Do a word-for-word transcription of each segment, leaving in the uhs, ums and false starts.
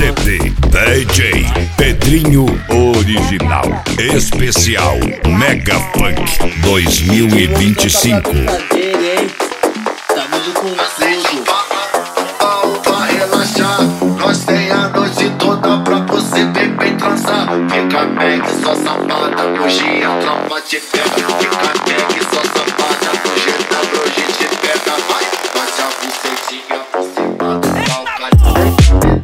C D D J Pedrinho Original Especial Mega Funk dois mil e vinte e cinco. Tamo com tudo pra relaxar. Nós tem a noite toda pra você beber e transar. Fica mega, só safada, hoje a tropa te pega. Fica mega, só safada, hoje a hoje te pega. Vai, bate a bucetinha por cima do calcanhar.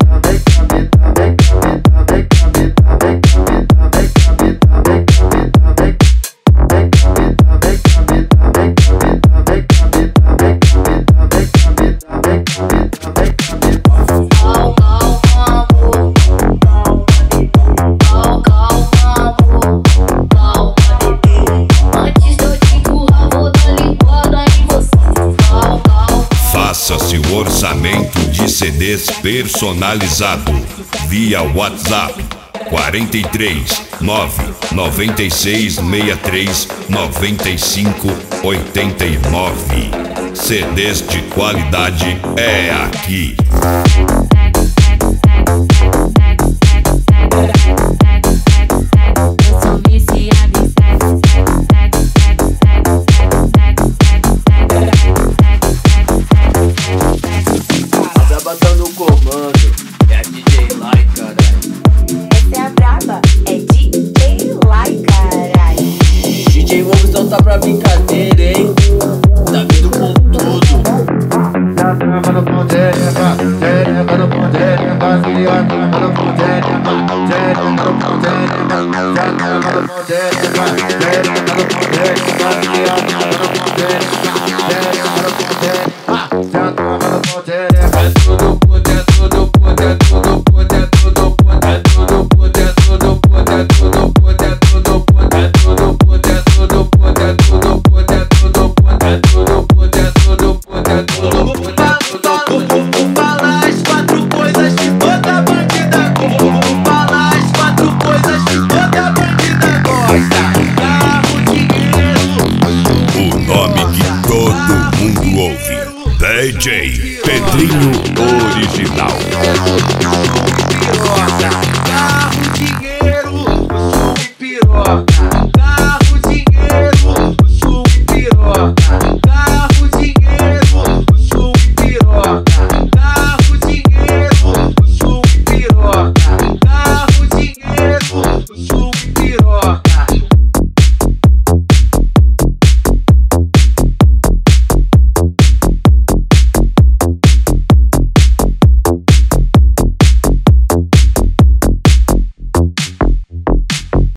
Faça-se o orçamento de C Ds personalizado via WhatsApp quarenta e três, nove nove seis, seis três, nove cinco oito nove. C Ds de qualidade é aqui. Batendo o comando, é a D J Lai, caralho. Essa é a braba, é D J Lai, caralho. D J vamos soltar pra brincadeira, hein? Tá vindo com tudo. Já tava no pontereca, tereca no pontereca, se já tava no pontereca, tereca no pontereca, já tava no pontereca, tereca no pontereca, se já tava no pontereca, tereca no pontereca, já tava no pontereca. É tudo puto, é tudo puto, é tudo puto, é tudo puto, é tudo puto, é tudo puto, é tudo puto, é tudo puto, é tudo puto, é tudo puto, é tudo puto, é tudo puto, é tudo puto, é tudo puto, é tudo puto. Vamos falar as quatro coisas que toda bandida gosta. Falar as quatro coisas que toda bandida gosta. Carro, dinheiro. O nome que todo mundo ouve. D J Pedrinho Original.